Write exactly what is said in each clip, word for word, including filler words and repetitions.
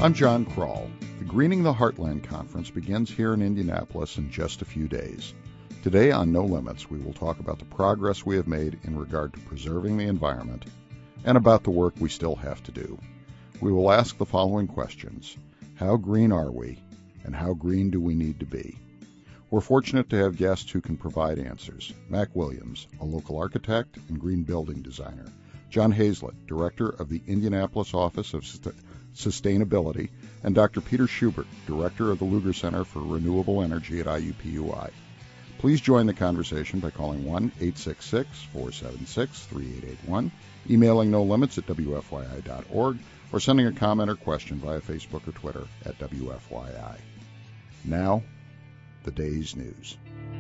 I'm John Kroll. The Greening the Heartland Conference begins here in Indianapolis in just a few days. Today on No Limits, we will talk about the progress we have made in regard to preserving the environment and about the work we still have to do. We will ask the following questions. How green are we, and how green do we need to be? We're fortunate to have guests who can provide answers. Mac Williams, a local architect and green building designer. John Hazlett, director of the Indianapolis Office of Sustainability, and Doctor Peter Schubert, director of the Lugar Center for Renewable Energy at I U P U I. Please join the conversation by calling one eight six six, four seven six, three eight eight one, emailing no limits at w f y i dot org, or sending a comment or question via Facebook or Twitter at W F Y I. Now, the day's news.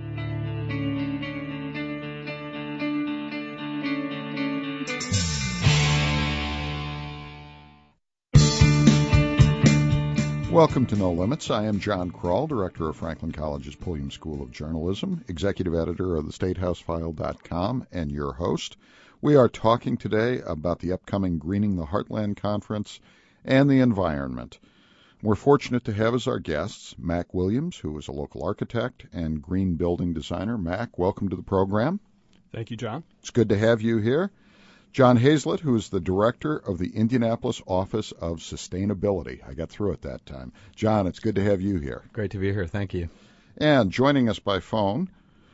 Welcome to No Limits. I am John Kroll, director of Franklin College's Pulliam School of Journalism, executive editor of the state house file dot com, and your host. We are talking today about the upcoming Greening the Heartland Conference and the environment. We're fortunate to have as our guests Mac Williams, who is a local architect and green building designer. Mac, welcome to the program. Thank you, John. It's good to have you here. John Hazlett, who is the director of the Indianapolis Office of Sustainability. I got through it that time. John, it's good to have you here. Great to be here. Thank you. And joining us by phone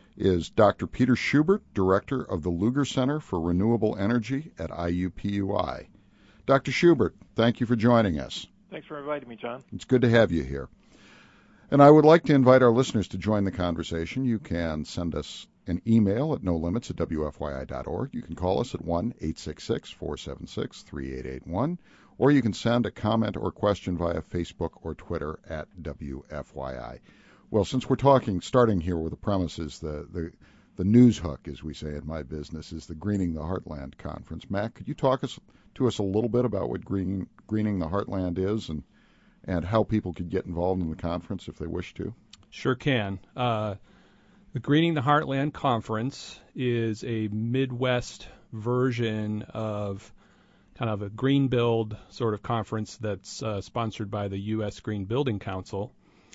is Doctor Peter Schubert, director of the Lugar Center for Renewable Energy at I U P U I. Doctor Schubert, thank you for joining us. Thanks for inviting me, John. It's good to have you here. And I would like to invite our listeners to join the conversation. You can send us an email at no limits at w f y i dot org. You can call us at one eight six six, four seven six, three eight eight one, or you can send a comment or question via Facebook or Twitter at W F Y I. Well, since we're talking, starting here with the premises, the, the, the news hook, as we say in my business, is the Greening the Heartland Conference. Mac, could you talk us to us a little bit about what Greening, Greening the Heartland is and, and how people could get involved in the conference if they wish to? Sure can. Uh, The Greening the Heartland Conference is a Midwest version of kind of a green build sort of conference that's uh, sponsored by the U S Green Building Council.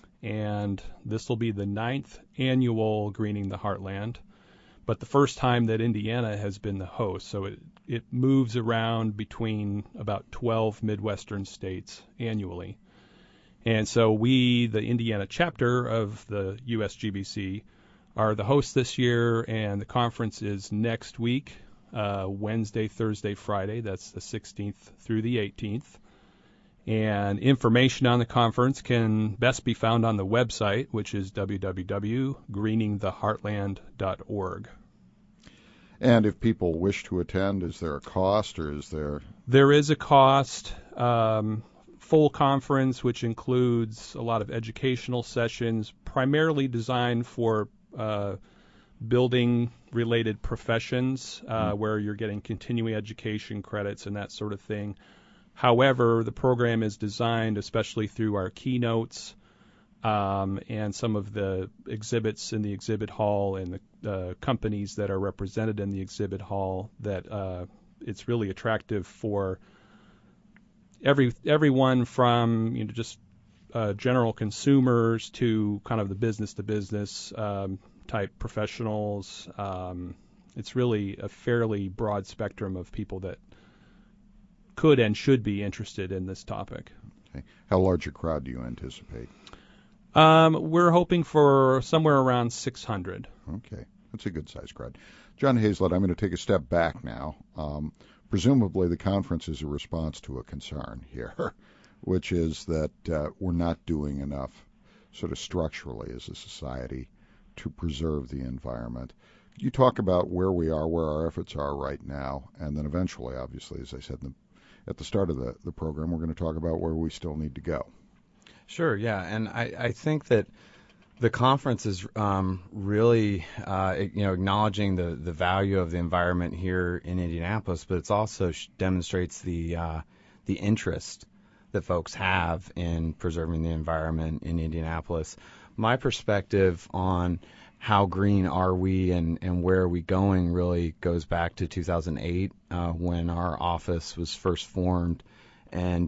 And this will be the ninth annual Greening the Heartland, but the first time that Indiana has been the host. So it, it moves around between about twelve Midwestern states annually. And so we, the Indiana chapter of the U S G B C, are the hosts this year, and the conference is next week, uh, Wednesday, Thursday, Friday. That's the sixteenth through the eighteenth. And information on the conference can best be found on the website, which is w w w dot greening the heartland dot org. And if people wish to attend, is there a cost, or is there... There is a cost. Um, full conference, which includes a lot of educational sessions, primarily designed for Uh, building-related professions uh, mm-hmm. where you're getting continuing education credits and that sort of thing. However, the program is designed, especially through our keynotes um, and some of the exhibits in the exhibit hall and the uh, companies that are represented in the exhibit hall, that uh, it's really attractive for every everyone from you know just Uh, general consumers to kind of the business-to-business um, type professionals. Um, it's really a fairly broad spectrum of people that could and should be interested in this topic. Okay. How large a crowd do you anticipate? Um, we're hoping for somewhere around six hundred. Okay. That's a good-sized crowd. John Hazlett, I'm going to take a step back now. Um, presumably the conference is a response to a concern here, which is that uh, we're not doing enough sort of structurally as a society to preserve the environment. Could you talk about where we are, where our efforts are right now, and then eventually, obviously, as I said in the, at the start of the, the program, we're going to talk about where we still need to go. Sure, yeah, and I, I think that the conference is um, really, uh, you know, acknowledging the, the value of the environment here in Indianapolis, but it also demonstrates the uh, the interest that folks have in preserving the environment in Indianapolis. My perspective on how green are we and, and where are we going really goes back to two thousand eight uh, when our office was first formed. And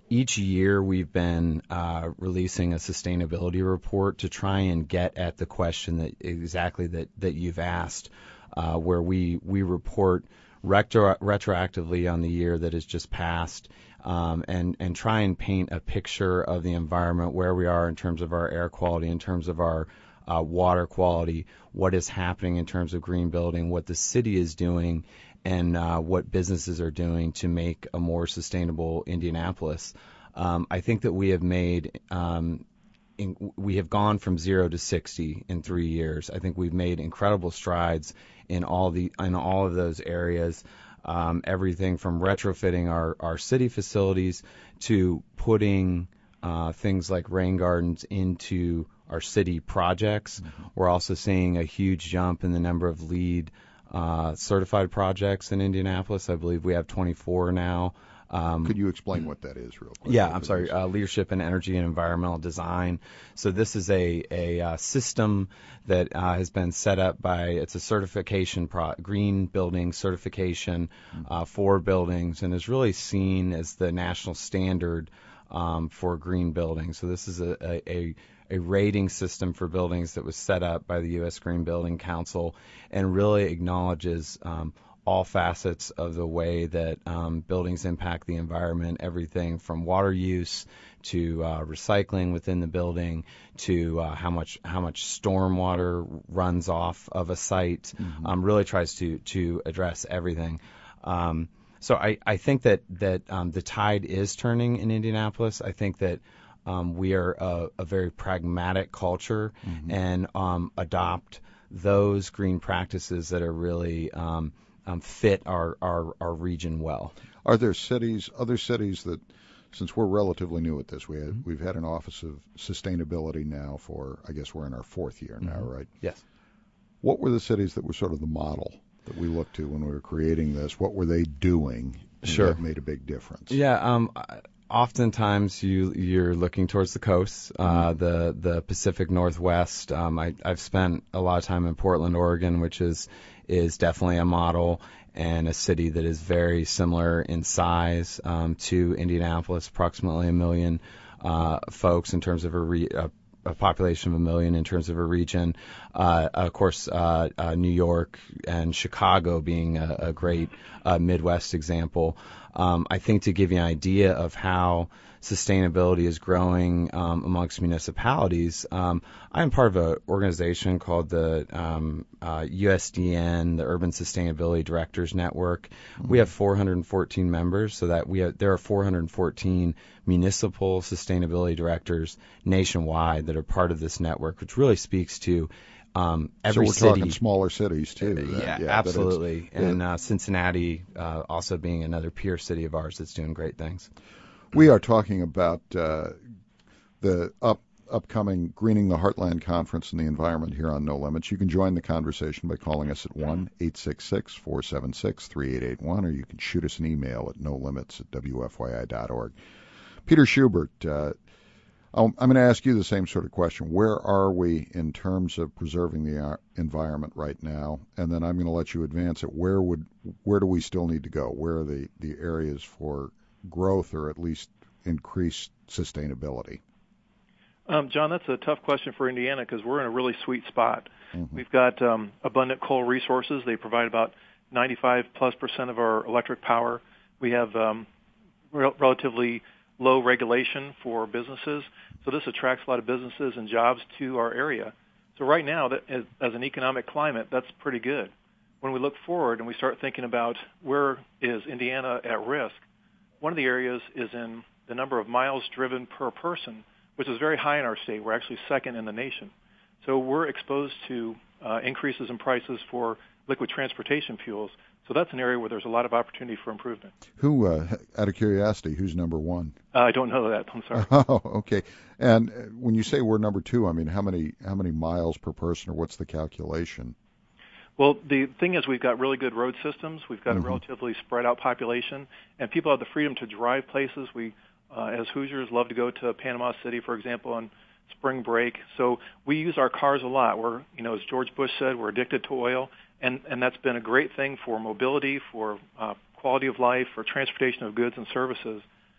each year we've been uh, releasing a sustainability report to try and get at the question that exactly that, that you've asked, uh, where we, we report retro, retroactively on the year that has just passed, um, and, and try and paint a picture of the environment, where we are in terms of our air quality, in terms of our uh, water quality, what is happening in terms of green building, what the city is doing, and uh, what businesses are doing to make a more sustainable Indianapolis. Um, I think that we have made, um, in, we have gone from zero to sixty in three years. I think we've made incredible strides in all the in all of those areas. Um, everything from retrofitting our, our city facilities to putting uh, things like rain gardens into our city projects. Mm-hmm. We're also seeing a huge jump in the number of LEED Uh, certified projects in Indianapolis. I believe we have twenty-four now. Um, Could you explain what that is real quick? Yeah, I'm sorry. Uh, leadership in Energy and Environmental Design. So this is a, a uh, system that uh, has been set up by, it's a certification, pro- green building certification uh, for buildings, and is really seen as the national standard um, for green buildings. So this is a, a, a a rating system for buildings that was set up by the U S Green Building Council, and really acknowledges um, all facets of the way that um, buildings impact the environment, everything from water use to uh, recycling within the building to uh, how much how much stormwater runs off of a site. Mm-hmm. Um, really tries to to address everything. Um, so I, I think that that um, the tide is turning in Indianapolis. I think that Um, we are a, a very pragmatic culture, mm-hmm. and um, adopt those green practices that are really um, um, fit our, our, our region well. Are there cities, other cities that, since we're relatively new at this, we had, mm-hmm. we've had an Office of Sustainability now for, I guess we're in our fourth year now, mm-hmm. right? Yes. What were the cities that were sort of the model that we looked to when we were creating this? What were they doing sure. that made a big difference? Yeah, um, oftentimes you you're looking towards the coast, uh, mm-hmm. the the Pacific Northwest. Um, I, I've spent a lot of time in Portland, Oregon, which is is definitely a model, and a city that is very similar in size um, to Indianapolis, approximately a million uh, folks in terms of a, re, a a population of a million in terms of a region. Uh, of course, uh, uh, New York and Chicago being a, a great uh, Midwest example. Um, I think to give you an idea of how sustainability is growing um, amongst municipalities, um, I'm part of an organization called the um, uh, U S D N, the Urban Sustainability Directors Network. Mm-hmm. We have four hundred fourteen members, so that we have, there are four hundred fourteen municipal sustainability directors nationwide that are part of this network, which really speaks to um, every city. So we're city. talking smaller cities too. Uh, then. yeah, yeah, absolutely. And yeah. uh, Cincinnati uh, also being another peer city of ours that's doing great things. We are talking about uh, the up, upcoming Greening the Heartland Conference and the environment here on No Limits. You can join the conversation by calling us at one eight six six, four seven six, three eight eight one, or you can shoot us an email at no limits at w f y i dot org. Peter Schubert, uh, I'm going to ask you the same sort of question. Where are we in terms of preserving the environment right now? And then I'm going to let you advance it. Where would where do we still need to go? Where are the, the areas for growth or at least increased sustainability? Um, John, that's a tough question for Indiana because we're in a really sweet spot. Mm-hmm. We've got um, abundant coal resources. They provide about ninety-five plus percent of our electric power. We have um, re- relatively low regulation for businesses, so this attracts a lot of businesses and jobs to our area. So right now, that, as, as an economic climate, that's pretty good. When we look forward and we start thinking about where is Indiana at risk, one of the areas is in the number of miles driven per person, which is very high in our state. We're actually second in the nation. So we're exposed to uh, increases in prices for liquid transportation fuels. So that's an area where there's a lot of opportunity for improvement. Who, uh, out of curiosity, who's number one? Uh, I don't know that. I'm sorry. Oh, okay. And when you say we're number two, I mean, how many how many miles per person, or what's the calculation? Well, the thing is we've got really good road systems. We've got mm-hmm. a relatively spread out population, and people have the freedom to drive places. We, uh, as Hoosiers, love to go to Panama City, for example, on spring break. So we use our cars a lot. We're, you know, as George Bush said, we're addicted to oil, and, and that's been a great thing for mobility, for uh, quality of life, for transportation of goods and services.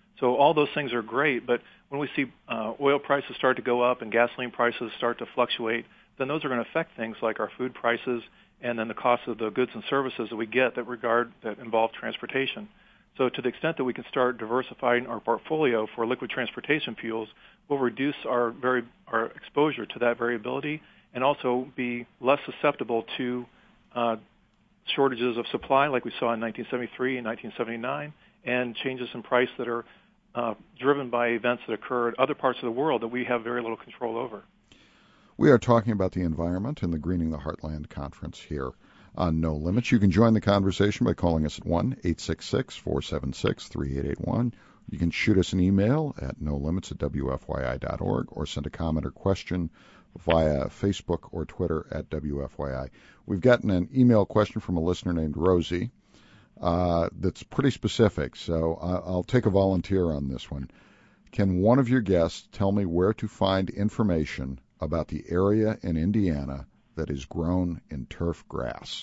So all those things are great, but when we see uh, oil prices start to go up and gasoline prices start to fluctuate, then those are going to affect things like our food prices and then the cost of the goods and services that we get that regard that involve transportation. So to the extent that we can start diversifying our portfolio for liquid transportation fuels, we'll reduce our very our exposure to that variability and also be less susceptible to uh, shortages of supply like we saw in nineteen seventy-three and nineteen seventy-nine, and changes in price that are uh, driven by events that occur in other parts of the world that we have very little control over. We are talking about the environment in the Greening the Heartland Conference here on No Limits. You can join the conversation by calling us at one eight six six, four seven six, three eight eight one. You can shoot us an email at no limits at w f y i dot org or send a comment or question via Facebook or Twitter at W F Y I. We've gotten an email question from a listener named Rosie uh, that's pretty specific, so I'll take a volunteer on this one. Can one of your guests tell me where to find information about the area in Indiana that is grown in turf grass?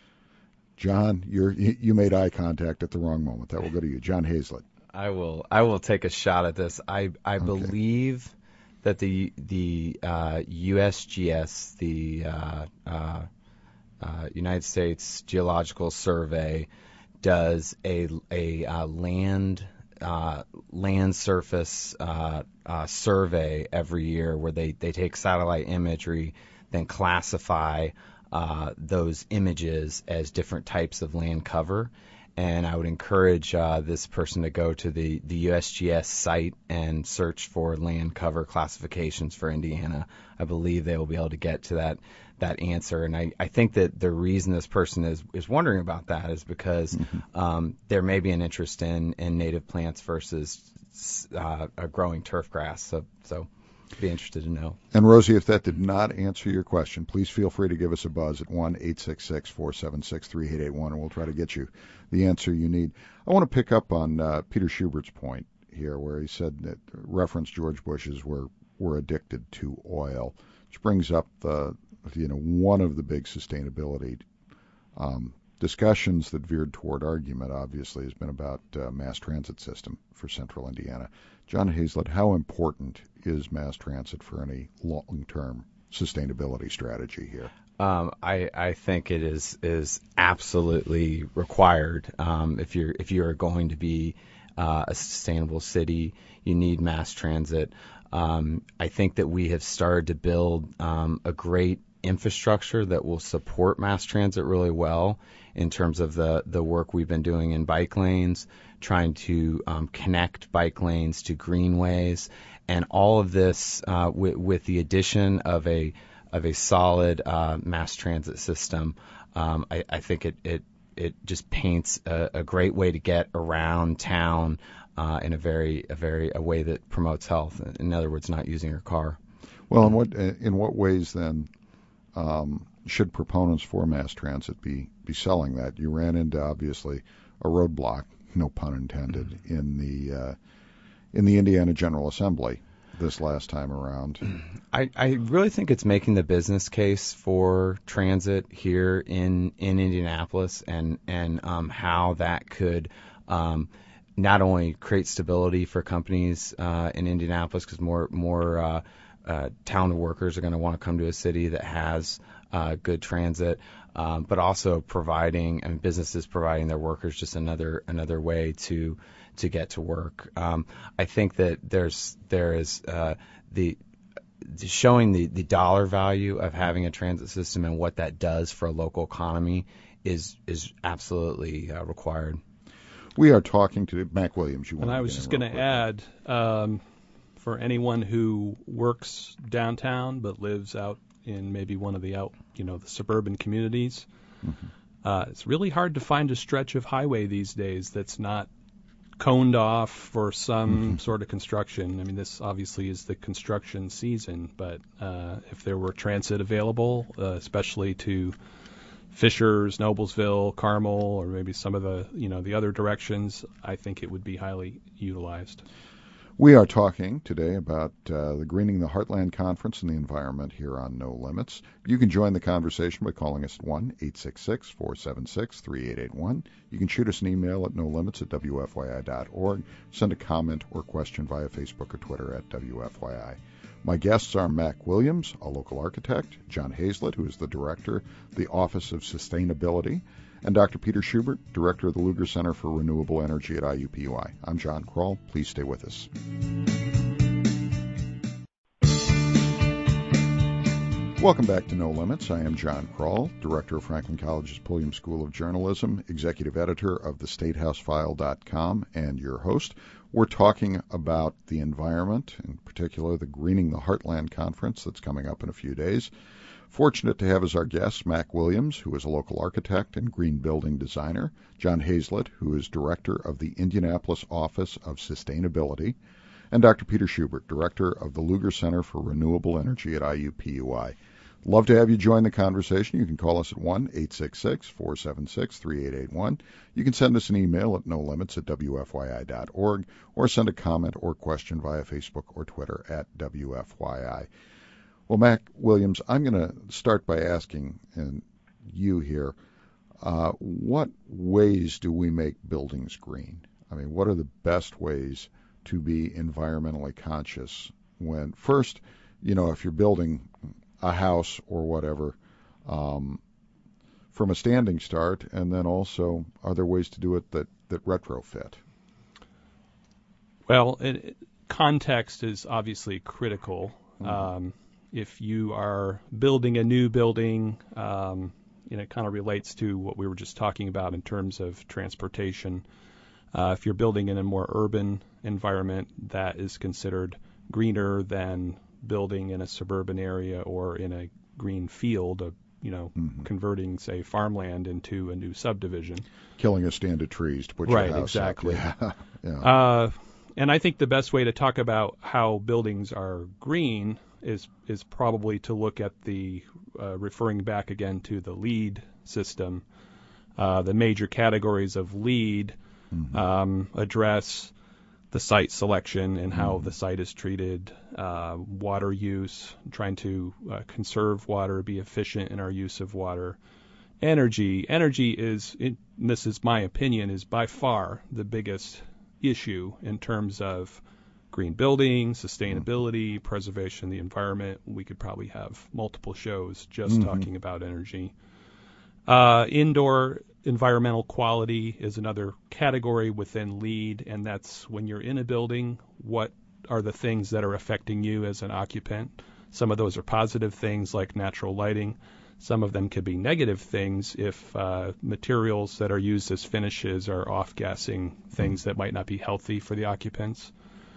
John, you're, you made eye contact at the wrong moment. That will go to you. John Hazlett. I will I will take a shot at this. I, I okay. believe that the the uh, U S G S, the uh, uh, uh, United States Geological Survey, does a a uh, land uh, land surface uh, uh, survey every year where they, they take satellite imagery, then classify uh, those images as different types of land cover. And I would encourage uh, this person to go to the, the U S G S site and search for land cover classifications for Indiana. I believe they will be able to get to that that answer. And I, I think that the reason this person is, is wondering about that is because mm-hmm. um, there may be an interest in, in native plants versus uh, a growing turf grass. So, so be interested to know. And Rosie, if that did not answer your question, please feel free to give us a buzz at one eight six six, four seven six, three eight eight one, and we'll try to get you the answer you need. I want to pick up on uh, Peter Schubert's point here, where he said that reference George Bush's we're we're addicted to oil, which brings up the you know one of the big sustainability um, discussions that veered toward argument. Obviously, has been about uh, mass transit system for Central Indiana. John Hazlett, how important is mass transit for any long-term sustainability strategy here? Um, I, I think it is is absolutely required. Um, if you're if you are going to be uh, a sustainable city, you need mass transit. Um, I think that we have started to build um, a great infrastructure that will support mass transit really well in terms of the, the work we've been doing in bike lanes, trying to um, connect bike lanes to greenways, and all of this uh, with, with the addition of a of a solid uh, mass transit system. Um, I, I think it, it it just paints a, a great way to get around town uh, in a very a very a way that promotes health. In other words, not using your car. Well, in what in what ways then um, should proponents for mass transit be be selling that? You ran into obviously a roadblock, no pun intended, mm-hmm. in the uh, in the Indiana General Assembly this last time around. I, I really think it's making the business case for transit here in, in Indianapolis, and and um, how that could um, not only create stability for companies uh, in Indianapolis, because more more uh, uh, talented workers are going to want to come to a city that has uh, good transit, um, but also providing and businesses providing their workers just another another way to to get to work. Um, I think that there's there is uh, the showing the, the dollar value of having a transit system and what that does for a local economy is is absolutely uh, required. We are talking to Mac Williams. You want and I was just going to add, um, for anyone who works downtown but lives out in maybe one of the out, you know, the suburban communities, mm-hmm. uh, it's really hard to find a stretch of highway these days that's not coned off for some mm-hmm. sort of construction. I mean, this obviously is the construction season, but uh, if there were transit available, uh, especially to Fishers, Noblesville, Carmel, or maybe some of the, you know, the other directions, I think it would be highly utilized. We are talking today about uh, the Greening the Heartland Conference and the environment here on No Limits. You can join the conversation by calling us at one eight six six, four seven six, three eight eight one. You can shoot us an email at no limits at w f y i dot org. Send a comment or question via Facebook or Twitter at W F Y I. My guests are Mac Williams, a local architect, John Hazlett, who is the director of the Office of Sustainability, and Doctor Peter Schubert, director of the Lugar Center for Renewable Energy at I U P U I. I'm John Kroll. Please stay with us. Welcome back to No Limits. I am John Kroll, director of Franklin College's Pulliam School of Journalism, executive editor of the state house file dot com, and your host. We're talking about the environment, in particular the Greening the Heartland Conference that's coming up in a few days. Fortunate to have as our guests Mac Williams, who is a local architect and green building designer, John Hazlett, who is director of the Indianapolis Office of Sustainability, and Doctor Peter Schubert, director of the Lugar Center for Renewable Energy at I U P U I. Love to have you join the conversation. You can call us at one eight six six, four seven six, three eight eight one. You can send us an email at no limits at w f y i dot org or send a comment or question via Facebook or Twitter at W F Y I. Well, Mac Williams, I'm going to start by asking and you here, uh, what ways do we make buildings green? I mean, what are the best ways to be environmentally conscious when, first, you know, if you're building a house or whatever, um, from a standing start, and then also, are there ways to do it that, that retrofit? Well, it, context is obviously critical. Mm-hmm. Um, if you are building a new building, um, you know, it kind of relates to what we were just talking about in terms of transportation. Uh, if you're building in a more urban environment, that is considered greener than building in a suburban area or in a green field, of, you know, mm-hmm. converting, say, farmland into a new subdivision. Killing a stand of trees to put right, your house exactly. up. Yeah. yeah. Uh, and I think the best way to talk about how buildings are green is is probably to look at the, uh, referring back again to the LEED system. Uh, the major categories of LEED mm-hmm. um, address the site selection and how mm-hmm. the site is treated, uh, water use, trying to uh, conserve water, be efficient in our use of water. Energy. Energy is, it, this is my opinion, is by far the biggest issue in terms of green building, sustainability, mm-hmm. preservation of the environment. We could probably have multiple shows just mm-hmm. talking about energy. Uh, indoor environmental quality is another category within LEED, and that's when you're in a building, what are the things that are affecting you as an occupant? Some of those are positive things like natural lighting. Some of them could be negative things if uh, materials that are used as finishes are off-gassing things that might not be healthy for the occupants.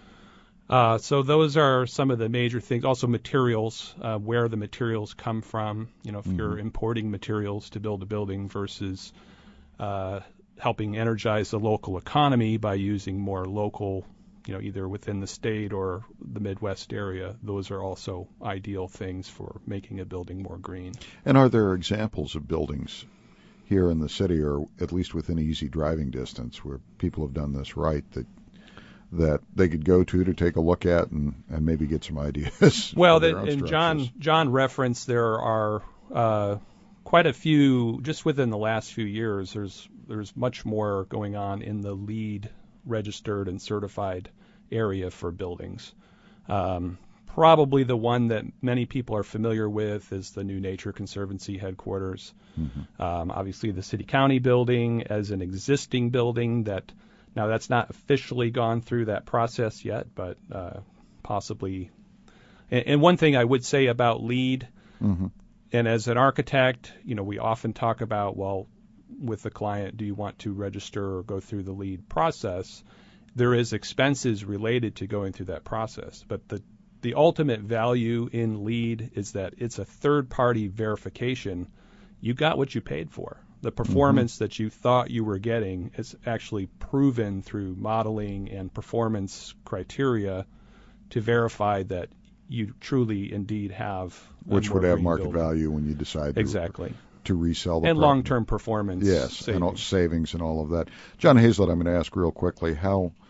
Uh, so those are some of the major things. Also materials, uh, where the materials come from. You know, if mm-hmm. you're importing materials to build a building versus uh, helping energize the local economy by using more local, you know, either within the state or the Midwest area, those are also ideal things for making a building more green. And are there examples of buildings here in the city, or at least within easy driving distance, where people have done this right, that that they could go to to take a look at and, and maybe get some ideas? Well, that, and John John referenced there are uh, quite a few, just within the last few years, there's there's much more going on in the LEED registered and certified area for buildings. Um, probably the one that many people are familiar with is the new Nature Conservancy headquarters. Mm-hmm. Um, obviously, the city-county building as an existing building that, now that's not officially gone through that process yet, but uh, possibly. And, and one thing I would say about LEED, mm-hmm. and as an architect, you know, we often talk about, well, with the client, do you want to register or go through the LEED process? There is expenses related to going through that process, but the the ultimate value in LEED is that it's a third-party verification. You got what you paid for. The performance mm-hmm. that you thought you were getting is actually proven through modeling and performance criteria to verify that you truly indeed have. Which would have market building. value when you decide to, exactly. to resell the and product. long-term performance. Yes, savings. and all, savings and all of that. John Hazlett, I'm going to ask real quickly, how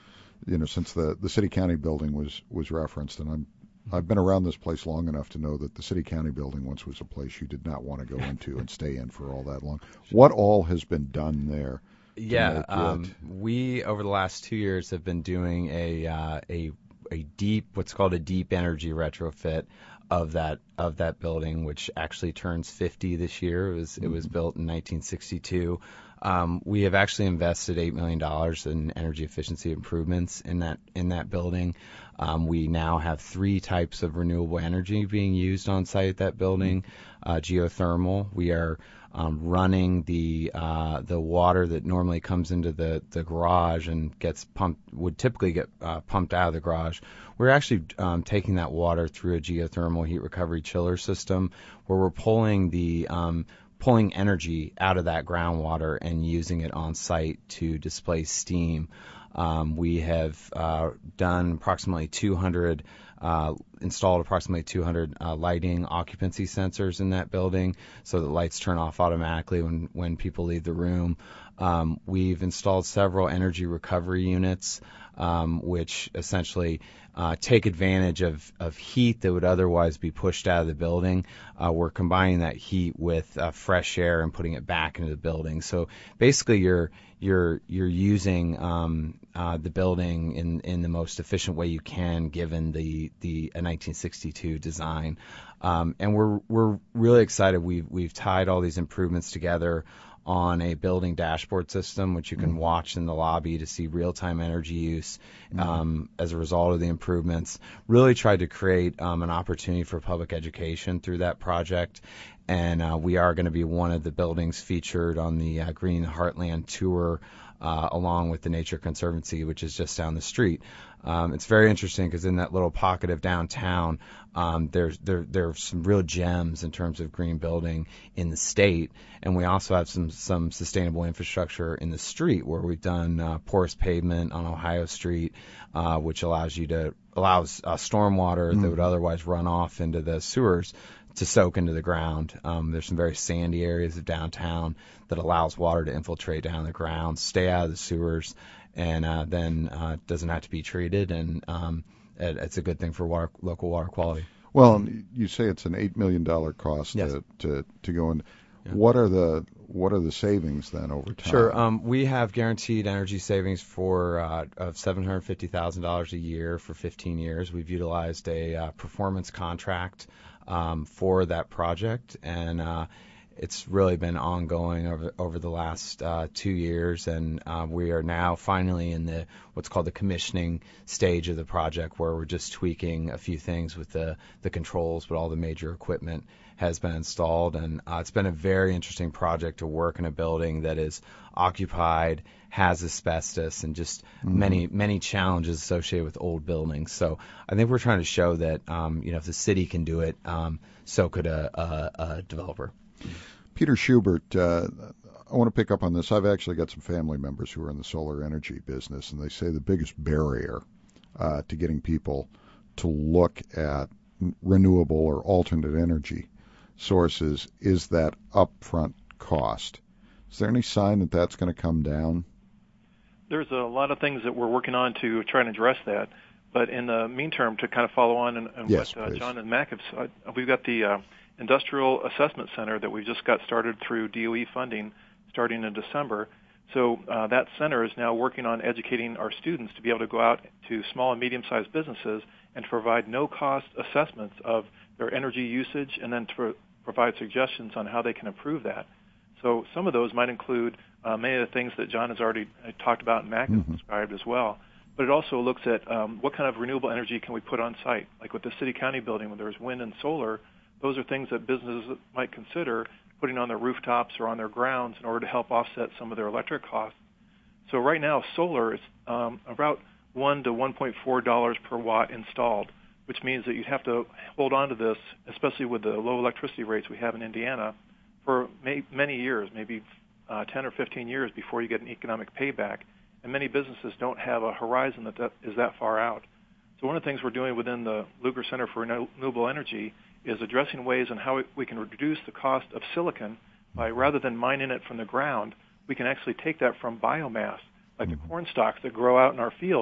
you know, since the, the city-county building was, was referenced, and I'm, I've been around this place long enough to know that the city-county building once was a place you did not want to go into and stay in for all that long. What all has been done there? Yeah, um, we over the last two years have been doing a uh, a a deep, what's called a deep energy retrofit of that of that building, which actually turns fifty this year. It was mm-hmm. it was built in nineteen sixty-two. Um, we have actually invested eight million dollars in energy efficiency improvements in that in that building. Um, we now have three types of renewable energy being used on site at that building. Uh, geothermal. We are um, running the uh, the water that normally comes into the, the garage and gets pumped, would typically get uh, pumped out of the garage. We're actually um, taking that water through a geothermal heat recovery chiller system where we're pulling the um, pulling energy out of that groundwater and using it on site to displace steam. Um, we have uh, done approximately two hundred, uh, installed approximately two hundred uh, lighting occupancy sensors in that building so that lights turn off automatically when, when people leave the room. Um, we've installed several energy recovery units, um, which essentially uh, take advantage of, of heat that would otherwise be pushed out of the building. Uh, we're combining that heat with uh, fresh air and putting it back into the building. So basically, you're you're you're using um, uh, the building in, in the most efficient way you can, given the the uh, nineteen sixty-two design. Um, and we're we're really excited. We've we've tied all these improvements together on a building dashboard system, which you can mm-hmm. watch in the lobby to see real-time energy use mm-hmm. um, as a result of the improvements. Really tried to create um, an opportunity for public education through that project, and uh, we are going to be one of the buildings featured on the uh, Greening the Heartland tour, uh, along with the Nature Conservancy, which is just down the street. Um, it's very interesting because in that little pocket of downtown, um, there's there there are some real gems in terms of green building in the state, and we also have some some sustainable infrastructure in the street where we've done uh, porous pavement on Ohio Street, uh, which allows you to allows uh, stormwater mm-hmm. that would otherwise run off into the sewers to soak into the ground. Um, there's some very sandy areas of downtown that allows water to infiltrate down the ground, stay out of the sewers, and uh, then uh, doesn't have to be treated, and um, it, it's a good thing for water, local water quality. Well, you say it's an eight million dollars cost yes. to, to to go in. Yeah. What are the what are the savings then over time? Sure. Um, we have guaranteed energy savings for uh, of seven hundred fifty thousand dollars a year for fifteen years. We've utilized a uh, performance contract um, for that project, and uh, it's really been ongoing over over the last uh, two years, and uh, we are now finally in the what's called the commissioning stage of the project, where we're just tweaking a few things with the the controls, but all the major equipment has been installed, and uh, it's been a very interesting project to work in a building that is occupied, has asbestos, and just mm-hmm. many many challenges associated with old buildings. So I think we're trying to show that um, you know if the city can do it, um, so could a, a, a developer. Peter Schubert, uh, I want to pick up on this. I've actually got some family members who are in the solar energy business, and they say the biggest barrier uh, to getting people to look at renewable or alternate energy sources is that upfront cost. Is there any sign that that's going to come down? There's a lot of things that we're working on to try and address that. But in the meantime, to kind of follow on and, and yes, what uh, John and Mac have said, we've got the uh, Industrial Assessment Center that we just got started through D O E funding starting in December. So uh, that center is now working on educating our students to be able to go out to small and medium-sized businesses and to provide no-cost assessments of their energy usage, and then to pro- provide suggestions on how they can improve that. So some of those might include uh, many of the things that John has already uh, talked about and Mac has mm-hmm. described as well. But it also looks at um, what kind of renewable energy can we put on site. Like with the city-county building where there's wind and solar, those are things that businesses might consider putting on their rooftops or on their grounds in order to help offset some of their electric costs. So right now, solar is um, about one to one point four dollars per watt installed, which means that you'd have to hold on to this, especially with the low electricity rates we have in Indiana, for may, many years, maybe uh, ten or fifteen years before you get an economic payback. And many businesses don't have a horizon that, that is that far out. So one of the things we're doing within the Lugar Center for Renewable Energy is addressing ways on how we can reduce the cost of silicon by, rather than mining it from the ground, we can actually take that from biomass, like the corn stalks that grow out in our fields.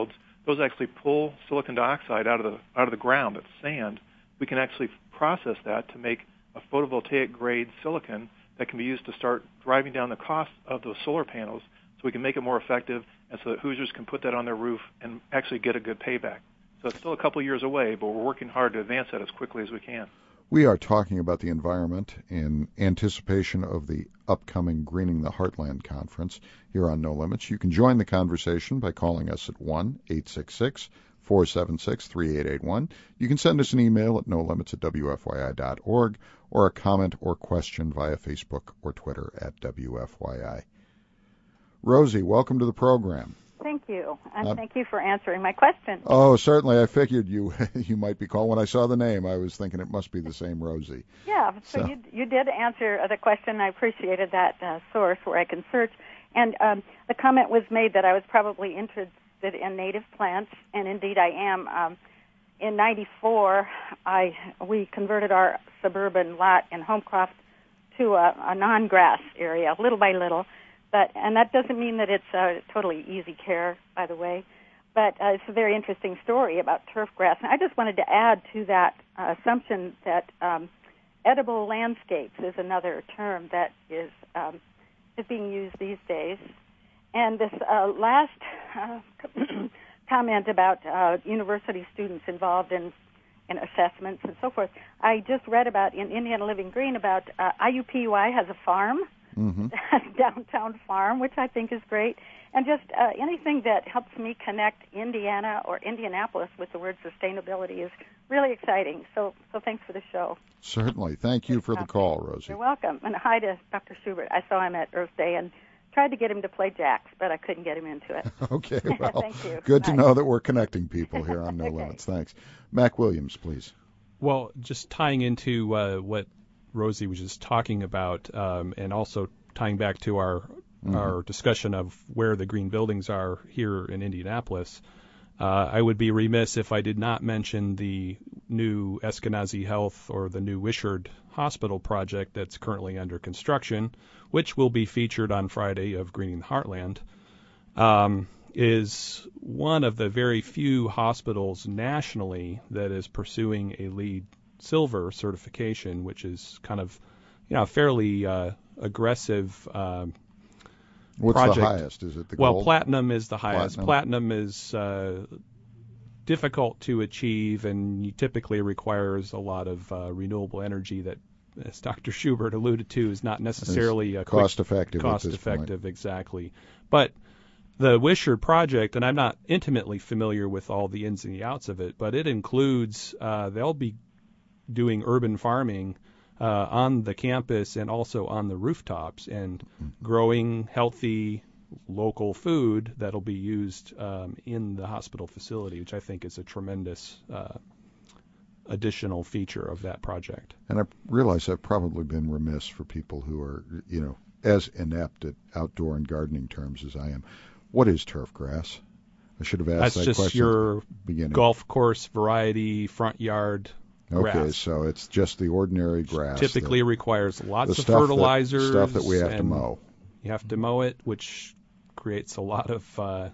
those actually pull silicon dioxide out of the out of the ground. It's sand. We can actually process that to make a photovoltaic grade silicon that can be used to start driving down the cost of those solar panels, so we can make it more effective, and so that Hoosiers can put that on their roof and actually get a good payback. So it's still a couple years away, but we're working hard to advance that as quickly as we can. We are talking about the environment in anticipation of the upcoming Greening the Heartland Conference here on No Limits. You can join the conversation by calling us at one eight six six, four seven six, three eight eight one. You can send us an email at no limits at w f y i dot org or a comment or question via Facebook or Twitter at W F Y I. Rosie, welcome to the program. Thank you, and Uh, thank you for answering my question. Oh, certainly. I figured you you might be called. When I saw the name, I was thinking it must be the same Rosie. Yeah, so, So- you you did answer the question. I appreciated that uh, source where I can search. And um, the comment was made that I was probably interested in native plants, and indeed I am. Um, in ninety-four, I we converted our suburban lot in Homecroft to a, a non-grass area, little by little. But and that doesn't mean that it's uh, totally easy care, by the way. But uh, it's a very interesting story about turf grass. And I just wanted to add to that uh, assumption that um, edible landscapes is another term that is um, is being used these days. And this uh, last uh, comment about uh, university students involved in in assessments and so forth, I just read about in Indiana Living Green about uh, I U P U I has a farm. Mm-hmm. downtown farm, which I think is great, and just uh, anything that helps me connect Indiana or Indianapolis with the word sustainability is really exciting. So, so thanks for the show. Certainly. Thank you for the call, Rosie. You're welcome. And hi to Doctor Schubert. I saw him at Earth Day and tried to get him to play jacks, but I couldn't get him into it. Okay, well, Thank you. good to Bye. know that we're connecting people here on No Okay. Limits. Thanks. Mac Williams, please. Well, just tying into uh, what Rosie was just talking about, um, and also tying back to our Mm-hmm. our discussion of where the green buildings are here in Indianapolis, uh, I would be remiss if I did not mention the new Eskenazi Health or the new Wishard Hospital project that's currently under construction, which will be featured on Friday of Greening the Heartland. Um, is one of the very few hospitals nationally that is pursuing a LEED Silver certification, which is kind of, you know, fairly uh, aggressive um, What's project. the highest? Is it the well, gold? platinum is the highest. Platinum. Platinum is uh, difficult to achieve and typically requires a lot of uh, renewable energy that, as Doctor Schubert alluded to, is not necessarily a cost effective. cost at this point. effective, exactly. But the Wishard project, and I'm not intimately familiar with all the ins and the outs of it, but it includes, uh, they'll be doing urban farming uh, on the campus and also on the rooftops and growing healthy local food that'll be used um, in the hospital facility, which I think is a tremendous uh, additional feature of that project. And I realize I've probably been remiss for people who are, you know, as inept at outdoor and gardening terms as I am. What is turf grass? I should have asked That's that just question your at the beginning. golf course variety front yard Okay, grass. so it's just the ordinary grass. Typically that, requires lots the of stuff fertilizers. That, stuff that we have to and mow. You have to mow it, which creates a lot of uh,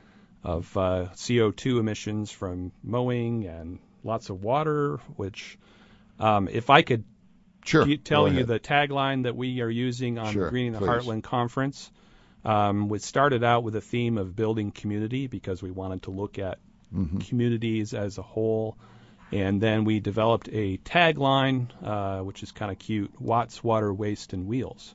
of uh, C O two emissions from mowing and lots of water. Which, um, if I could Sure. ge- tell go you ahead. the tagline that we are using on Sure, the Greening the please. Heartland Conference, um, we started out with a theme of building community because we wanted to look at Mhm. communities as a whole. And then we developed a tagline, uh, which is kind of cute, Watts, Water, Waste, and Wheels.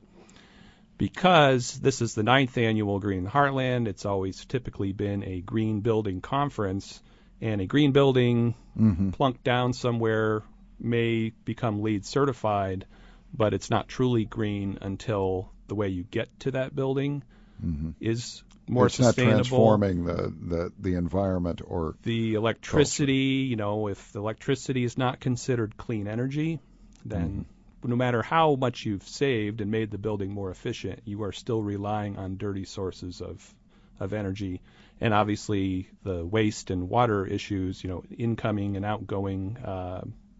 Because this is the ninth annual Green the Heartland, it's always typically been a green building conference, and a green building Mhm. plunked down somewhere may become LEED certified, but it's not truly green until the way you get to that building Mhm. is more it's sustainable. not transforming the, the, the environment or The electricity, you know, if the electricity is not considered clean energy, then no matter how much you've saved and made the building more efficient, you are still relying on dirty sources of of energy. And obviously the waste and water issues, you know, incoming and outgoing uh,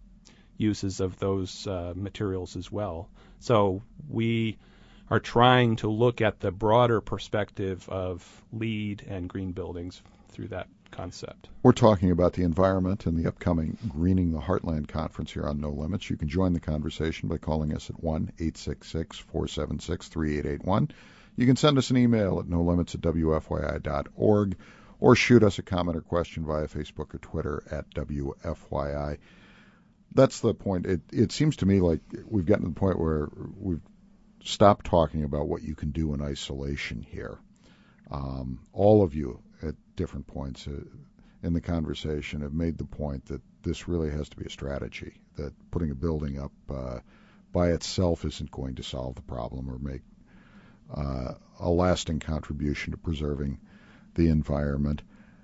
uses of those uh, materials as well. So we are trying to look at the broader perspective of LEED and green buildings through that concept. We're talking about the environment and the upcoming Greening the Heartland conference here on No Limits. You can join the conversation by calling us at one eight six six, four seven six, three eight eight one. You can send us an email at no limits at w f y i dot org or shoot us a comment or question via Facebook or Twitter at W F Y I. That's the point. It, it seems to me like we've gotten to the point where we've stopped talking about what you can do in isolation here. Um, all of you at different points uh, in the conversation have made the point that this really has to be a strategy, that putting a building up uh, by itself isn't going to solve the problem or make uh, a lasting contribution to preserving the environment.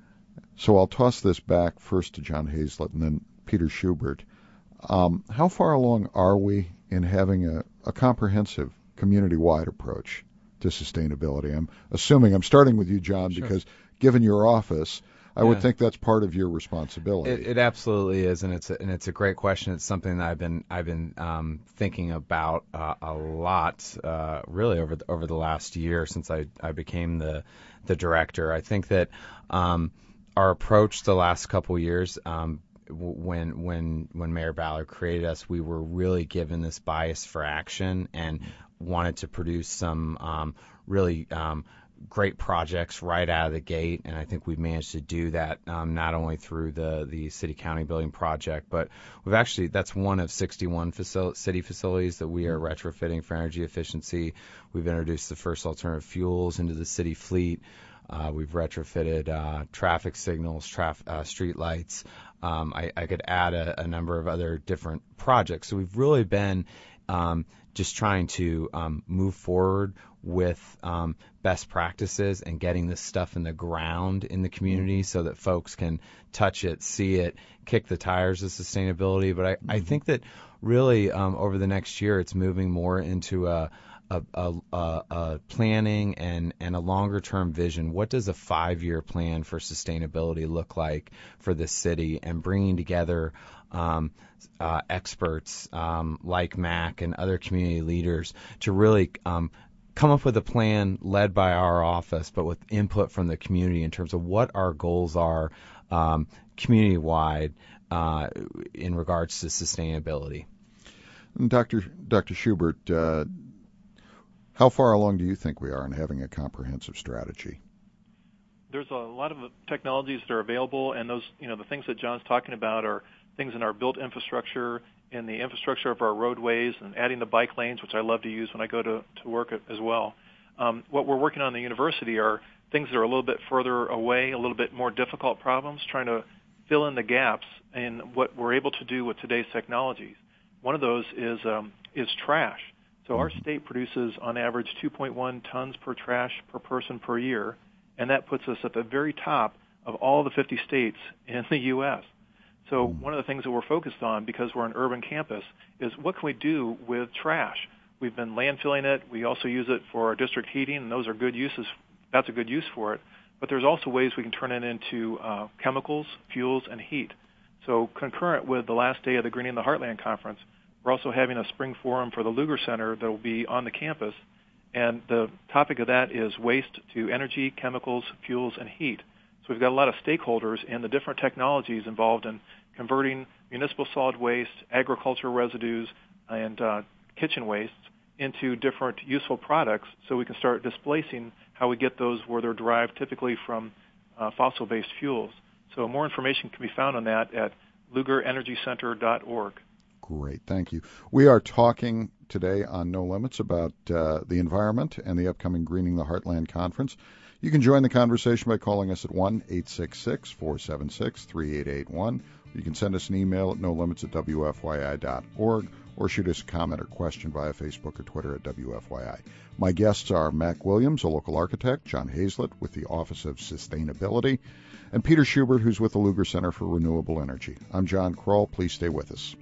So I'll toss this back first to John Hazlett and then Peter Schubert. Um, how far along are we in having a, a comprehensive community-wide approach to sustainability? I'm assuming I'm starting with you, John, Sure. because given your office, I yeah. would think that's part of your responsibility. It, it absolutely is, and it's a, and it's a great question. It's something that I've been I've been um, thinking about uh, a lot, uh, really over the, over the last year since I, I became the the director. I think that um, our approach the last couple years. Um, When when when Mayor Ballard created us, we were really given this bias for action and wanted to produce some um, really um, great projects right out of the gate. And I think we've managed to do that um, not only through the the city county building project, but we've actually that's one of sixty-one facil- city facilities that we are retrofitting for energy efficiency. We've introduced the first alternative fuels into the city fleet. Uh, we've retrofitted uh, traffic signals, traf- uh, street lights. Um, I, I could add a, a number of other different projects. So we've really been um, just trying to um, move forward with um, best practices and getting this stuff in the ground in the community so that folks can touch it, see it, kick the tires of sustainability. But I, mm-hmm. I think that really um, over the next year it's moving more into a A, a, a, a planning and, and a longer-term vision. What does a five-year plan for sustainability look like for this city? And bringing together um, uh, experts um, like Mac and other community leaders to really um, come up with a plan led by our office, but with input from the community in terms of what our goals are um, community-wide uh, in regards to sustainability. And Doctor Doctor Schubert, uh, how far along do you think we are in having a comprehensive strategy? There's a lot of technologies that are available, and those, you know, the things that John's talking about are things in our built infrastructure, in the infrastructure of our roadways, and adding the bike lanes, which I love to use when I go to, to work as well. Um, what we're working on in the university are things that are a little bit further away, a little bit more difficult problems, trying to fill in the gaps in what we're able to do with today's technologies. One of those is um, is trash. So our state produces, on average, two point one tons per trash per person per year, and that puts us at the very top of all the fifty states in the U S So one of the things that we're focused on, because we're an urban campus, is what can we do with trash? We've been landfilling it. We also use it for our district heating, and those are good uses. That's a good use for it. But there's also ways we can turn it into uh, chemicals, fuels, and heat. So concurrent with the last day of the Greening the Heartland Conference, we're also having a spring forum for the Lugar Center that will be on the campus, and the topic of that is waste to energy, chemicals, fuels, and heat. So we've got a lot of stakeholders in the different technologies involved in converting municipal solid waste, agricultural residues, and uh, kitchen wastes into different useful products so we can start displacing how we get those where they're derived typically from uh, fossil-based fuels. So more information can be found on that at lugar energy center dot org. Great, thank you. We are talking today on No Limits about uh, the environment and the upcoming Greening the Heartland Conference. You can join the conversation by calling us at one eight six six, four seven six, three eight eight one. You can send us an email at no limits at w f y i dot org or shoot us a comment or question via Facebook or Twitter at W F Y I. My guests are Mac Williams, a local architect, John Hazlett with the Office of Sustainability, and Peter Schubert, who's with the Lugar Center for Renewable Energy. I'm John Kroll. Please stay with us.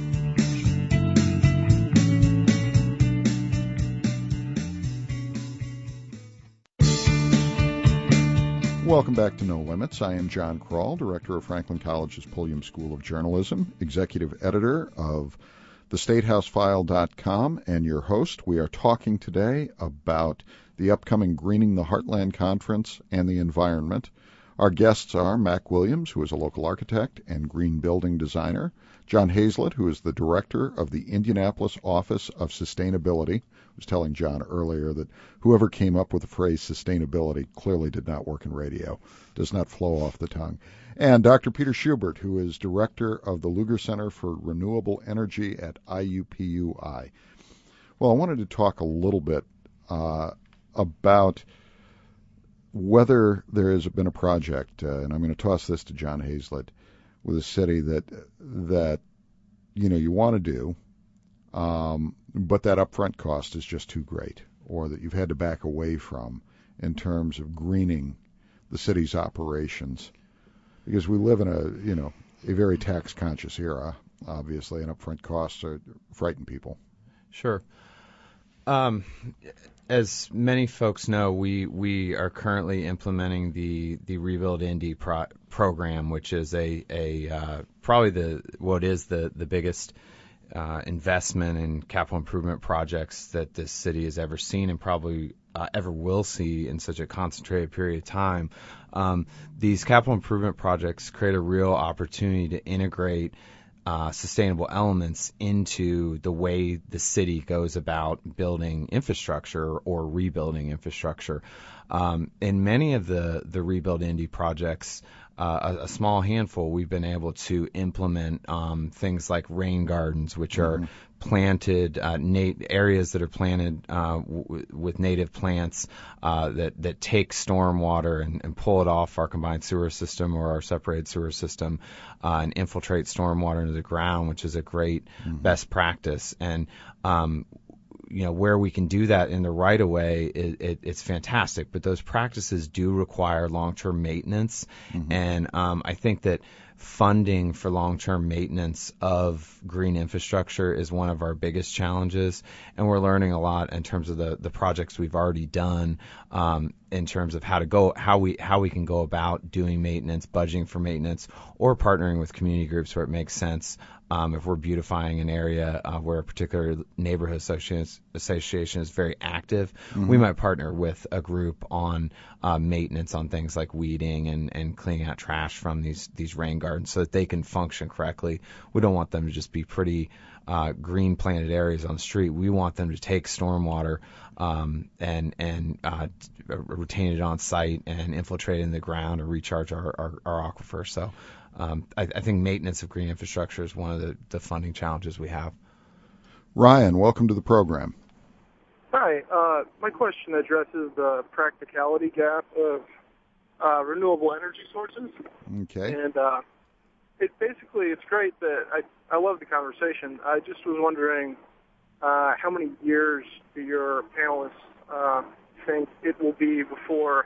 Welcome back to No Limits. I am John Kroll, director of Franklin College's Pulliam School of Journalism, executive editor of the state house file dot com, and your host. We are talking today about the upcoming Greening the Heartland Conference and the environment. Our guests are Mac Williams, who is a local architect and green building designer, John Hazlett, who is the director of the Indianapolis Office of Sustainability. I was telling John earlier that whoever came up with the phrase sustainability clearly did not work in radio, does not flow off the tongue. And Doctor Peter Schubert, who is director of the Lugar Center for Renewable Energy at I U P U I. Well, I wanted to talk a little bit uh, about whether there has been a project, uh, and I'm going to toss this to John Hazlett, with a city that that you know you want to do, um, but that upfront cost is just too great, or that you've had to back away from in terms of greening the city's operations, because we live in a you know a very tax conscious era, obviously, and upfront costs are frighten people. Sure. Um, as many folks know, we, we are currently implementing the, the Rebuild Indy pro- program, which is a, a uh, probably the what is the the biggest uh, investment in capital improvement projects that this city has ever seen, and probably uh, ever will see in such a concentrated period of time. Um, these capital improvement projects create a real opportunity to integrate Uh, sustainable elements into the way the city goes about building infrastructure or rebuilding infrastructure. Um, in many of the, the Rebuild Indy projects, uh, a, a small handful, we've been able to implement um, things like rain gardens, which mm-hmm. are planted uh, nat- areas that are planted uh, w- with native plants uh, that that take storm water and, and pull it off our combined sewer system or our separated sewer system uh, and infiltrate storm water into the ground, which is a great mm-hmm. best practice. And um, you know, where we can do that in the right of way, it, it, it's fantastic. But those practices do require long-term maintenance, mm-hmm. and um, I think that funding for long-term maintenance of green infrastructure is one of our biggest challenges, and we're learning a lot in terms of the, the projects we've already done, um, in terms of how to go, how we how we can go about doing maintenance, budgeting for maintenance, or partnering with community groups where it makes sense. Um, if we're beautifying an area uh, where a particular neighborhood association, association is very active, mm-hmm. we might partner with a group on uh, maintenance on things like weeding and, and cleaning out trash from these, these rain gardens so that they can function correctly. We don't want them to just be pretty uh, green planted areas on the street. We want them to take stormwater um, and, and uh, retain it on site and infiltrate it in the ground or recharge our, our, our aquifer. So Um, I, I think maintenance of green infrastructure is one of the, the funding challenges we have. Ryan, welcome to the program. Hi. Uh, my question addresses the practicality gap of uh, renewable energy sources. Okay. And uh, it basically, it's great that I, I love the conversation. I just was wondering uh, how many years do your panelists uh, think it will be before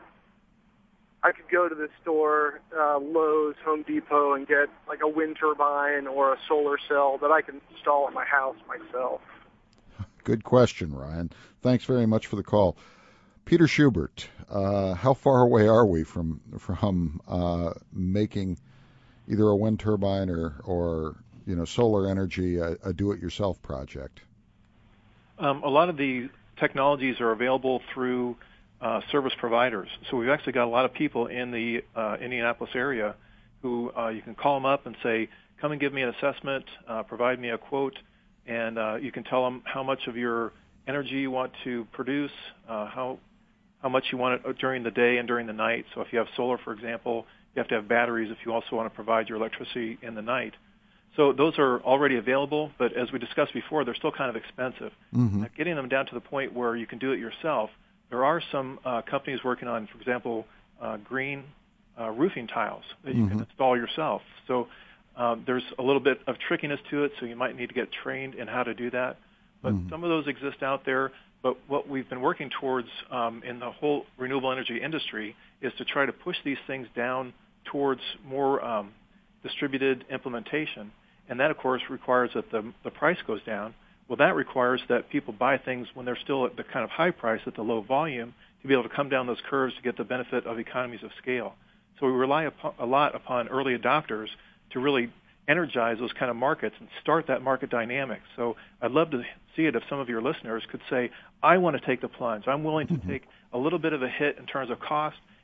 I could go to the store, uh, Lowe's, Home Depot, and get like a wind turbine or a solar cell that I can install at my house myself? Good question, Ryan. Thanks very much for the call. Peter Schubert, uh, how far away are we from from uh, making either a wind turbine or, or you know, solar energy a, a do-it-yourself project? Um, a lot of the technologies are available through Uh, service providers. So we've actually got a lot of people in the uh, Indianapolis area who uh, you can call them up and say, come and give me an assessment, uh, provide me a quote, and uh, you can tell them how much of your energy you want to produce, uh, how how much you want it during the day and during the night. So if you have solar, for example, you have to have batteries if you also want to provide your electricity in the night. So those are already available, but as we discussed before, they're still kind of expensive. Mm-hmm. Now, getting them down to the point where you can do it yourself. There are some uh, companies working on, for example, uh, green uh, roofing tiles that you mm-hmm. can install yourself. So um, there's a little bit of trickiness to it, so you might need to get trained in how to do that. But mm-hmm. some of those exist out there. But what we've been working towards um, in the whole renewable energy industry is to try to push these things down towards more um, distributed implementation. And that, of course, requires that the, the price goes down. Well, that requires that people buy things when they're still at the kind of high price at the low volume to be able to come down those curves to get the benefit of economies of scale. So we rely upon, a lot upon early adopters to really energize those kind of markets and start that market dynamic. So I'd love to see it if some of your listeners could say, I want to take the plunge. I'm willing to mm-hmm. take a little bit of a hit in terms of cost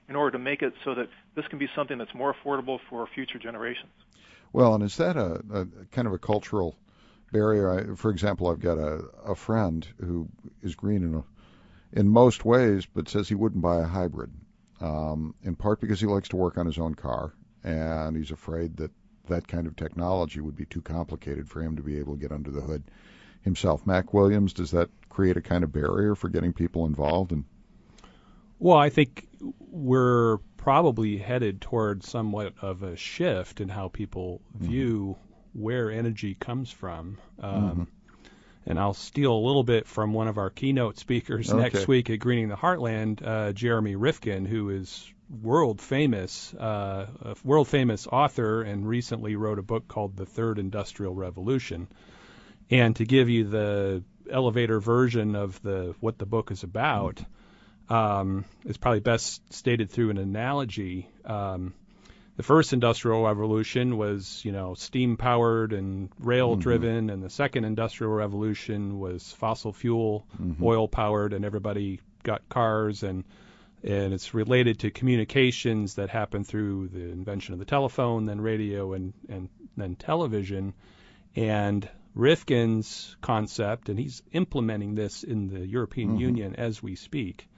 in order to make it so that this can be something that's more affordable for future generations. Well, and is that a, a kind of a cultural barrier? I, for example, I've got a, a friend who is green in a, in most ways, but says he wouldn't buy a hybrid, um, in part because he likes to work on his own car, and he's afraid that that kind of technology would be too complicated for him to be able to get under the hood himself. Mac Williams, does that create a kind of barrier for getting people involved? And Well, I think we're probably headed toward somewhat of a shift in how people view mm-hmm. where energy comes from. Um, mm-hmm. And I'll steal a little bit from one of our keynote speakers okay. next week at Greening the Heartland, uh, Jeremy Rifkin, who is world famous, uh, a world famous author, and recently wrote a book called The Third Industrial Revolution. And to give you the elevator version of the what the book is about, um, it's probably best stated through an analogy. Um, the first industrial revolution was, you know, steam powered and rail driven, mm-hmm. and the second industrial revolution was fossil fuel, mm-hmm. oil powered, and everybody got cars, and and it's related to communications that happened through the invention of the telephone, then radio, and and then television. And Rifkin's concept, and he's implementing this in the European mm-hmm. Union as we speak,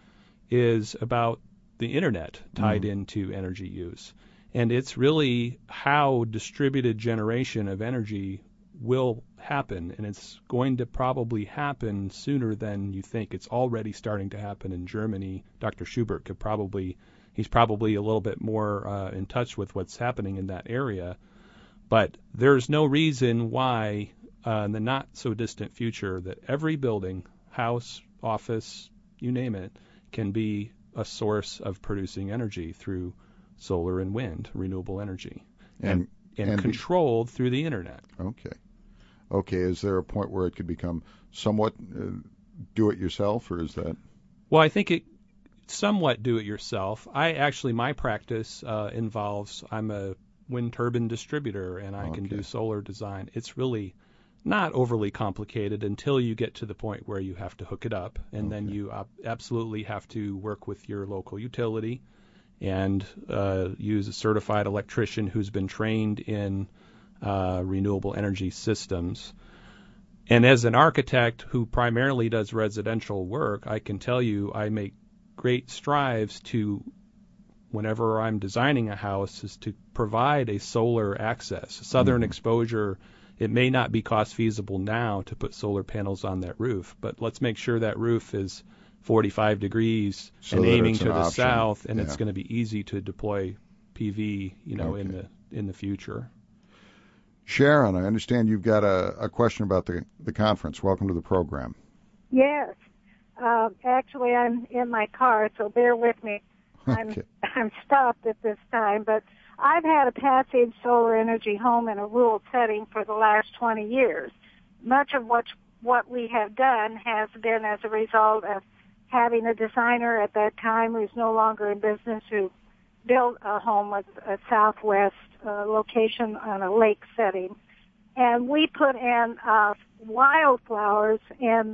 is about the internet tied mm-hmm. into energy use. And it's really how distributed generation of energy will happen, and it's going to probably happen sooner than you think. It's already starting to happen in Germany. Doctor Schubert could probably, he's probably a little bit more uh, in touch with what's happening in that area. But there's no reason why uh, in the not-so-distant future that every building, house, office, you name it, can be a source of producing energy through solar and wind, renewable energy, and, and, and controlled be, through the internet. Okay. Okay, is there a point where it could become somewhat uh, do-it-yourself, or is that? Well, I think it somewhat do-it-yourself. I actually, my practice uh, involves, I'm a wind turbine distributor, and I okay. can do solar design. It's really not overly complicated until you get to the point where you have to hook it up, and okay. then you op- absolutely have to work with your local utility and uh, use a certified electrician who's been trained in uh, renewable energy systems. And as an architect who primarily does residential work, I can tell you I make great strives to, whenever I'm designing a house, is to provide a solar access. Southern mm-hmm. exposure, it may not be cost feasible now to put solar panels on that roof, but let's make sure that roof is forty-five degrees so and aiming to the option. south, and yeah. it's going to be easy to deploy P V, you know, okay. in the in the future. Sharon, I understand you've got a, a question about the the conference. Welcome to the program. Yes, uh, actually, I'm in my car, so bear with me. I'm okay. I'm stopped at this time, but I've had a passive solar energy home in a rural setting for the last twenty years. Much of what what we have done has been as a result of having a designer at that time who's no longer in business, who built a home with a southwest uh, location on a lake setting. And we put in uh, wildflowers in,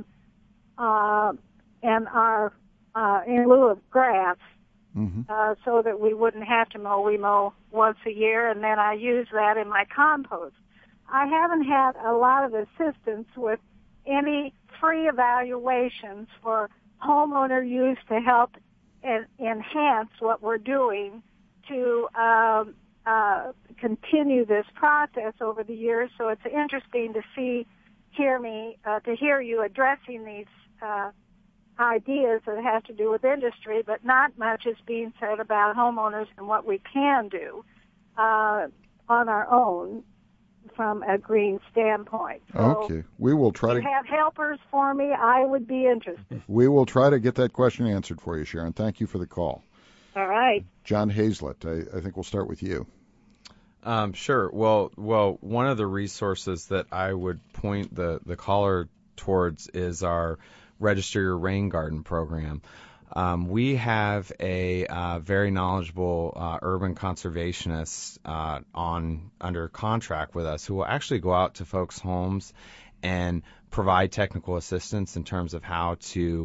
uh, in our, uh, in lieu of grass, mm-hmm. uh, so that we wouldn't have to mow. We mow once a year, and then I use that in my compost. I haven't had a lot of assistance with any free evaluations for homeowner use to help en- enhance what we're doing to um, uh, continue this process over the years. So it's interesting to see, hear me, uh, to hear you addressing these uh, ideas that have to do with industry, but not much is being said about homeowners and what we can do uh, on our own from a green standpoint. So okay, we will try if to you have helpers for me, I would be interested. We will try to get that question answered for you, Sharon. Thank you for the call. All right. John Hazlett, I, I think we'll start with you. Um, sure. Well, well, one of the resources that I would point the, the caller towards is our Register Your Rain Garden program. Um, we have a uh, very knowledgeable uh, urban conservationist uh, on under contract with us who will actually go out to folks' homes and provide technical assistance in terms of how to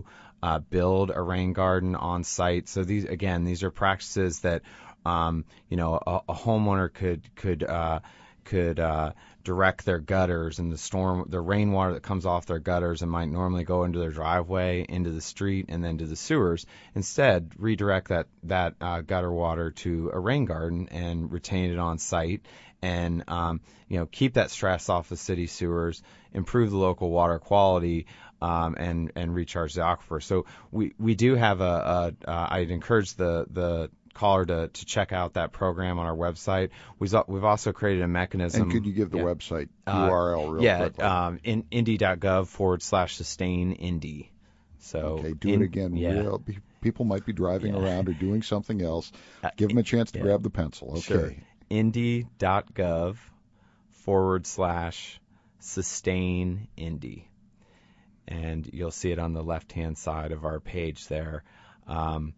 uh, build a rain garden on site. So these, again, these are practices that, um, you know, a, a homeowner could could uh, could uh, direct their gutters and the storm, the rainwater that comes off their gutters and might normally go into their driveway, into the street, and then to the sewers. Instead, redirect that that uh, gutter water to a rain garden and retain it on site, and um, you know, keep that stress off the city sewers, improve the local water quality, um, and and recharge the aquifer. So we we do have a, a uh, I'd encourage the the caller to, to check out that program on our website. We've we've also created a mechanism. And could you give the yeah, website U uh, R L real yeah, quickly? Yeah, um, in, indy.gov forward slash sustain Indy. So okay, do in, it again. Yeah. Real, people might be driving yeah. around or doing something else. Give them a chance to yeah. grab the pencil. Okay. Sure. Indy.gov forward slash sustain Indy. And you'll see it on the left-hand side of our page there. Um,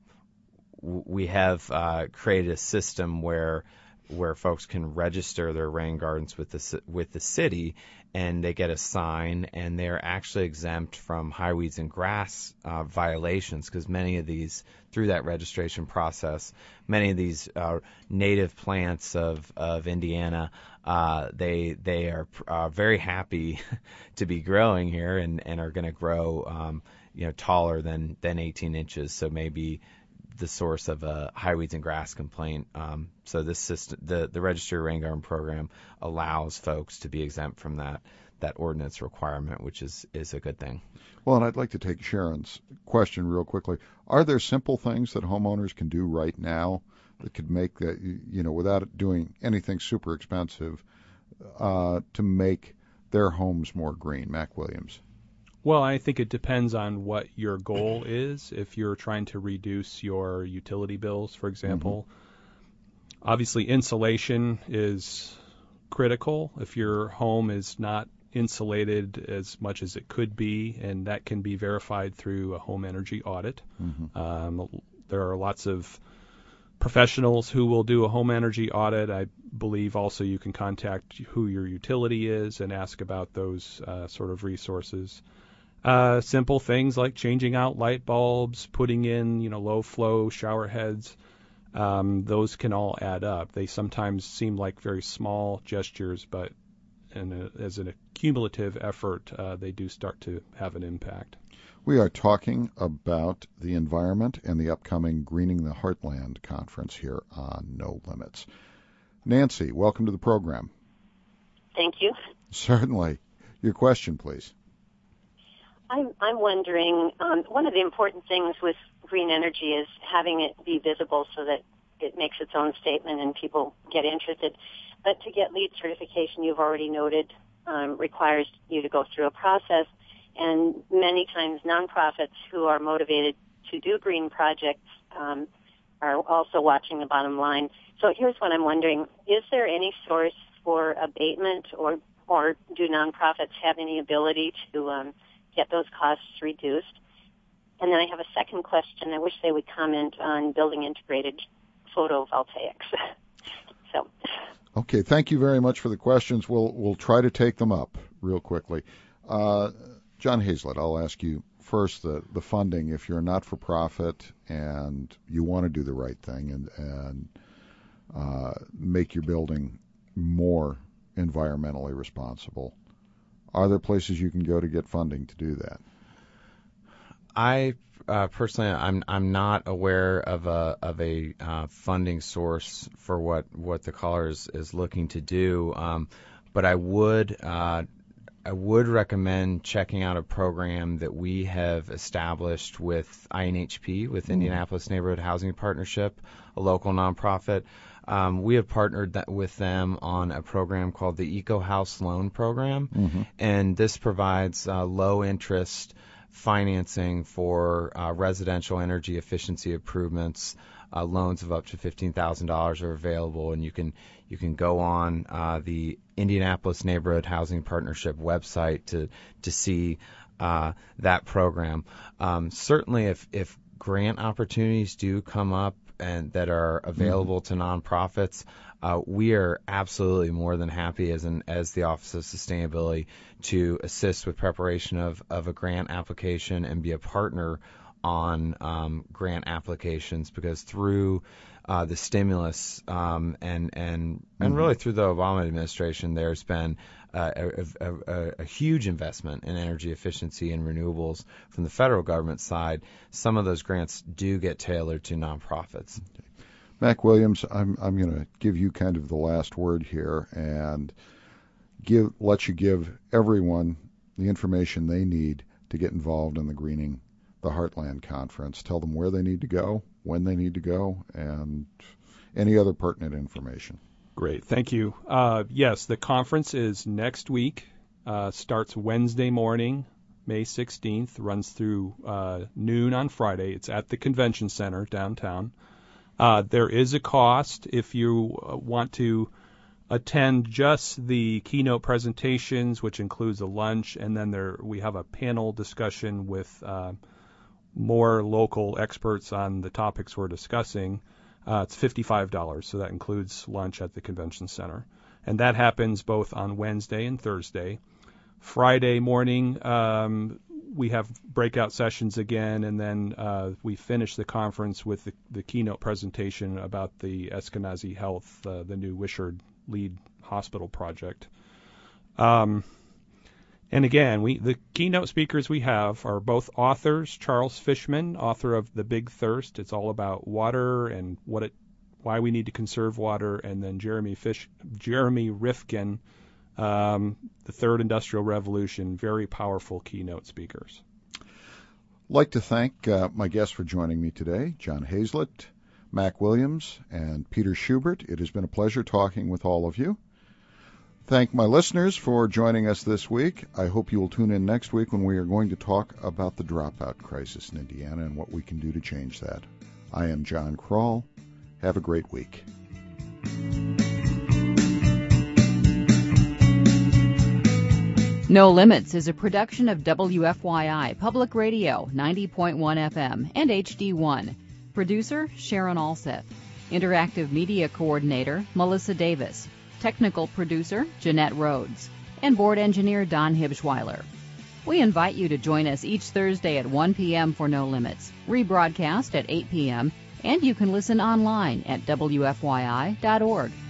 we have uh, created a system where where folks can register their rain gardens with the with the city, and they get a sign, and they're actually exempt from high weeds and grass uh, violations, because many of these, through that registration process, many of these uh, native plants of of Indiana, uh, they they are uh, very happy to be growing here, and, and are going to grow um, you know taller than than eighteen inches, so maybe the source of a high weeds and grass complaint. Um, so this system, the the Registry Rain Garden program, allows folks to be exempt from that that ordinance requirement, which is is a good thing. Well, and I'd like to take Sharon's question real quickly. Are there simple things that homeowners can do right now that could make that, you know, without doing anything super expensive, uh, to make their homes more green? Mac Williams. Well, I think it depends on what your goal is. If you're trying to reduce your utility bills, for example, mm-hmm. obviously insulation is critical. If your home is not insulated as much as it could be, and that can be verified through a home energy audit. Mm-hmm. Um, there are lots of professionals who will do a home energy audit. I believe also you can contact who your utility is and ask about those uh, sort of resources. Uh, simple things like changing out light bulbs, putting in, you know, low flow shower heads. Um, those can all add up. They sometimes seem like very small gestures, but in a, as an accumulative effort, uh, they do start to have an impact. We are talking about the environment and the upcoming Greening the Heartland conference here on No Limits. Nancy, welcome to the program. Thank you. Certainly. Your question, please. I'm, I'm wondering, um, one of the important things with green energy is having it be visible so that it makes its own statement and people get interested. But to get LEED certification, you've already noted, um, requires you to go through a process. And many times nonprofits who are motivated to do green projects um, are also watching the bottom line. So here's what I'm wondering. Is there any source for abatement, or, or do nonprofits have any ability to um, get those costs reduced? And then I have a second question. I wish they would comment on building integrated photovoltaics. so. Okay, thank you very much for the questions. We'll we'll try to take them up real quickly. Uh, John Hazlett, I'll ask you first the, the funding. If you're not for profit and you want to do the right thing and and uh, make your building more environmentally responsible, are there places you can go to get funding to do that? I uh, personally, I'm I'm not aware of a of a uh, funding source for what, what the caller is, is looking to do, um, but I would uh, I would recommend checking out a program that we have established with I N H P, with Indianapolis Neighborhood Housing Partnership, a local nonprofit. Um, we have partnered that with them on a program called the Eco House Loan Program, mm-hmm. and this provides uh, low interest financing for uh, residential energy efficiency improvements. Uh, loans of up to fifteen thousand dollars are available, and you can you can go on uh, the Indianapolis Neighborhood Housing Partnership website to to see uh, that program. Um, certainly, if if grant opportunities do come up and that are available mm-hmm. to nonprofits, uh, we are absolutely more than happy as an as the Office of Sustainability to assist with preparation of, of a grant application and be a partner on um, grant applications, because through uh, the stimulus um, and and Mm-hmm. and really through the Obama administration, there's been uh, a, a, a, a huge investment in energy efficiency and renewables from the federal government side. Some of those grants do get tailored to nonprofits. Mac Williams, I'm I'm going to give you kind of the last word here and give let you give everyone the information they need to get involved in the Greening the Heartland Conference. Tell them where they need to go, when they need to go, and any other pertinent information. Great. Thank you. Uh, yes, the conference is next week, uh, starts Wednesday morning, May sixteenth, runs through uh, noon on Friday. It's at the Convention Center downtown. Uh, there is a cost if you uh, want to attend just the keynote presentations, which includes a lunch, and then there we have a panel discussion with uh, more local experts on the topics we're discussing. Uh, it's fifty-five dollars, so that includes lunch at the Convention Center. And that happens both on Wednesday and Thursday. Friday morning, um, we have breakout sessions again, and then uh, we finish the conference with the, the keynote presentation about the Eskenazi Health, uh, the new Wishard Lead Hospital project. Um, and again, we the keynote speakers we have are both authors. Charles Fishman, author of The Big Thirst. It's all about water and what it, why we need to conserve water. And then Jeremy Fish, Jeremy Rifkin, um, the Third Industrial Revolution. Very powerful keynote speakers. I'd like to thank uh, my guests for joining me today, John Hazlett, Mac Williams, and Peter Schubert. It has been a pleasure talking with all of you. Thank my listeners for joining us this week. I hope you will tune in next week when we are going to talk about the dropout crisis in Indiana and what we can do to change that. I am John Krall. Have a great week. No Limits is a production of W F Y I Public Radio ninety point one F M and H D one. Producer Sharon Alseth. Interactive Media Coordinator Melissa Davis. Technical Producer Jeanette Rhodes. And Board Engineer Don Hibschweiler. We invite you to join us each Thursday at one p.m. for No Limits, rebroadcast at eight p.m., and you can listen online at W F Y I dot org.